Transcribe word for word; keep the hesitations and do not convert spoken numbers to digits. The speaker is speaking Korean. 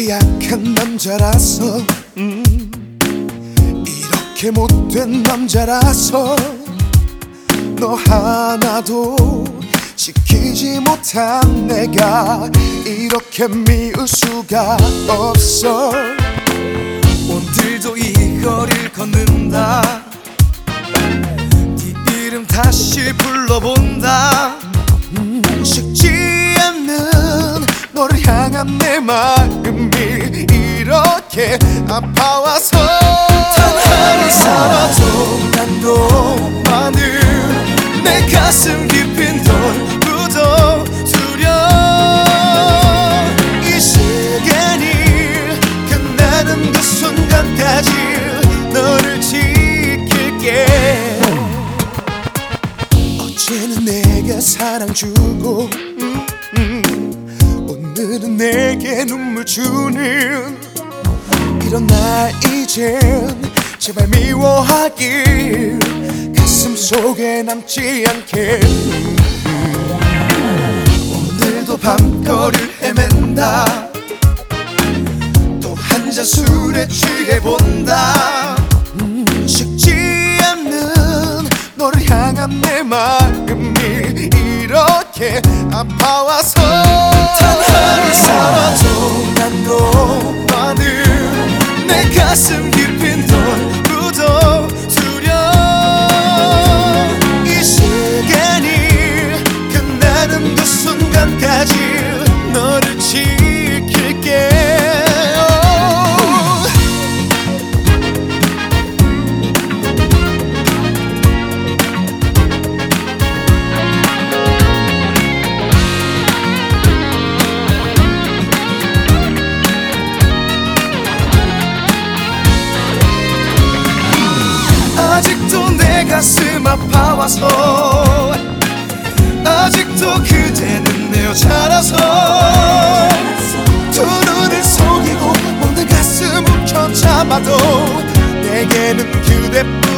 이렇게 약한 남자라서 음, 이렇게 못된 남자라서 너 하나도 지키지 못한 내가 이렇게 미울 수가 없어. 오늘도 이 거리를 걷는다. 네 이름 다시 불러본다. 음, 식지 않는 너를 향한 내 마음이 이렇게 아파와서 단 하루 살아도 난 너만을 내 가슴 깊은 널 묻어두려. 이 시간이 끝나는 그 순간까지 너를 지킬게. 어제는 내게 사랑 주고 음, 음, 오늘은 내게 눈물 주는 이런 나 이젠 제발 미워하길 가슴 속에 남지 않게. 오늘도 밤거리를 헤맨다. 또 한 잔 술에 취해본다. 음, 식지 않는 너를 향한 내 마음이 이렇게 아파와서 단 하루 살아도 난 너만을 내 가슴 깊은 널 묻어두려. 이 시간이 끝나는 그 순간까지 너를 지킬게. 아직도 내 가슴 아파와서 아직도 그대는 내 여자라서 두 눈을 속이고 모든 가슴 움켜잡아도 내게는 그대뿐.